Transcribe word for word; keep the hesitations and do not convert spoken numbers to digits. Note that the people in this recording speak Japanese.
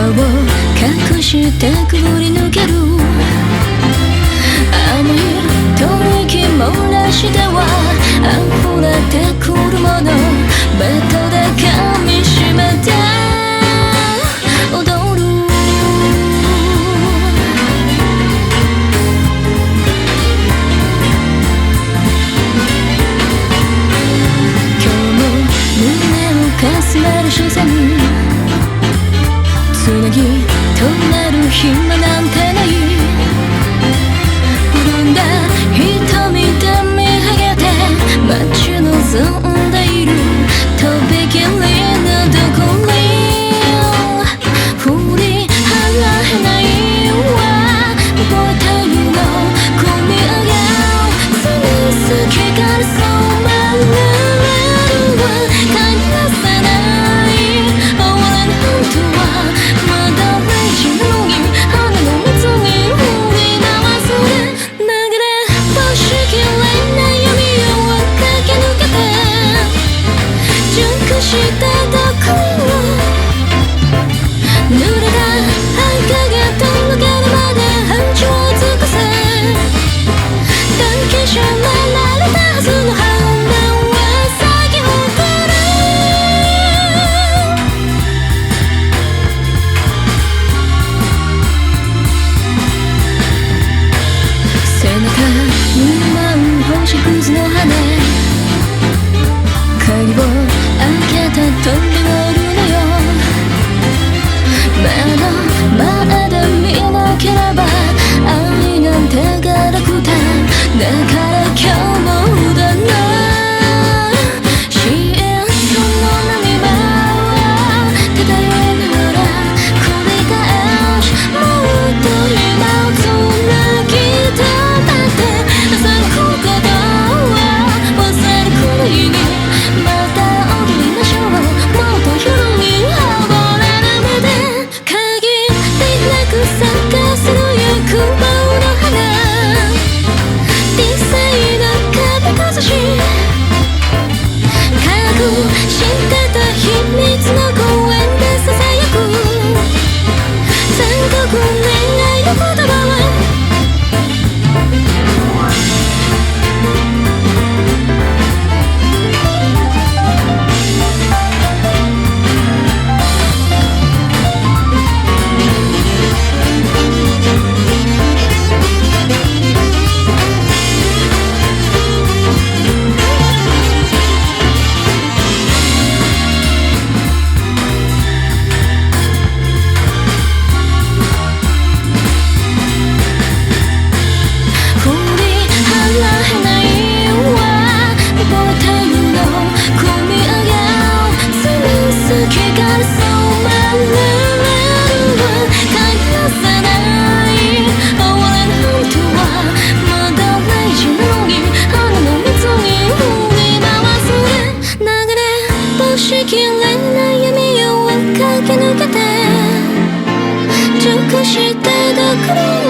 隠してくぐり抜ける甘い吐息漏らしては溢れてくるものベッドで噛みしめて踊る今日も胸をかすめる視線つなぎ止める暇なんてない潤んだ瞳で見上げて待ち望んでいるとびきりのどこに振り払えないわ覚えてるの込み上げその先から染まるは帰らせない終わらぬ本当はまだ大事なのに花の蜜に振り回すで流れ星きれいな闇を駆け抜けて熟したどこに濡れた影と抜けるまで半地を尽くせ抱きしめられたはずの花は咲き誇る背中に舞う星屑の羽鍵を開けて飛んでおるのよ目の前で見なければ愛なんてがらくてだから今日もだな幸せの波は漂いながら繰り返しもっと今をつなぎ止めて朝のことは忘れるくらいにまた踊りましょうもっと夜に溺れる目で限りなく探せる欲望の花理性の壁かざし隠してた秘密の公園でささやく残酷恋愛の言葉はきれいな闇を駆け抜けて熟してどこに